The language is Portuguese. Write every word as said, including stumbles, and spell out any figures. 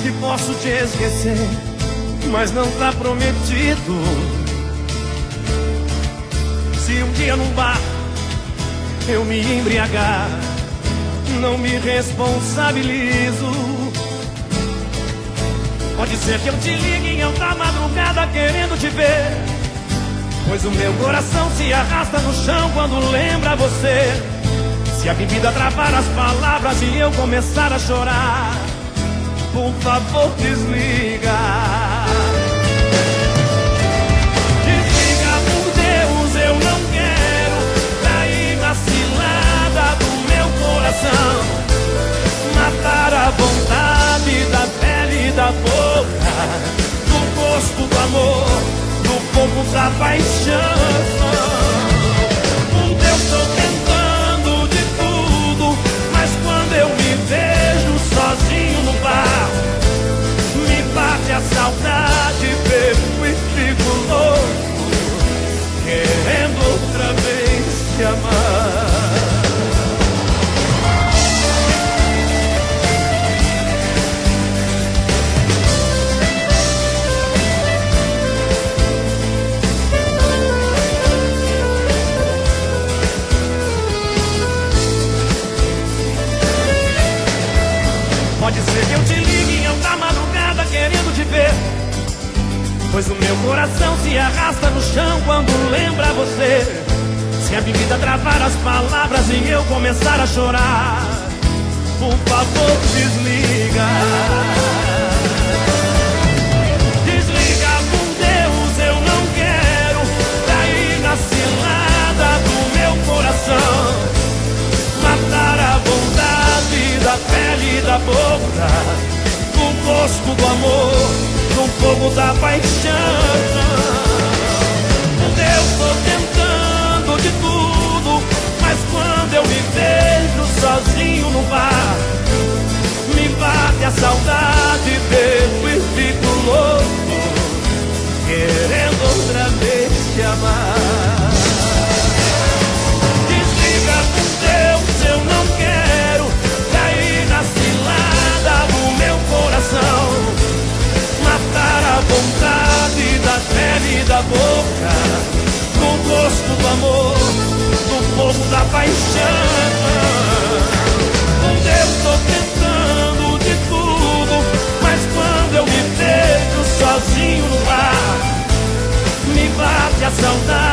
que posso te esquecer, mas não tá prometido. Se um dia num bar eu me embriagar, não me responsabilizo. Pode ser que eu te ligue em alta madrugada querendo te ver, pois o meu coração se arrasta no chão quando lembra você. Se a bebida travar as palavras e eu começar a chorar, por favor desliga. Desliga, por Deus, eu não quero cair na cilada do meu coração, matar a vontade da pele e da boca, do gosto do amor, do fogo da paixão. Um Deus, estou tentando de tudo, mas quando eu me vejo sozinho no bar, me bate a saudade, bebo e fico louco, querendo outra vez te amar. Pode ser que eu te ligue em alta madrugada querendo te ver, pois o meu coração se arrasta no chão quando lembra você. Se a bebida travar as palavras e eu começar a chorar, por favor desliga. Desliga, por Deus, eu não quero cair na cilada do meu coração, matar a vontade da pele e da boca, do gosto do amor, do fogo da paixão. Eu estou tentando de tudo, mas quando eu me vejo sozinho no bar, me bate a saudade, bebo e fico louco, querendo outra vez te amar. Desliga, por Deus, eu não quero cair na cilada do meu coração, matar a vontade da pele e da boca, do gosto do amor, do fogo da paixão. Um Deus, estou tentando de tudo, mas quando eu me vejo sozinho no bar, me bate a saudade,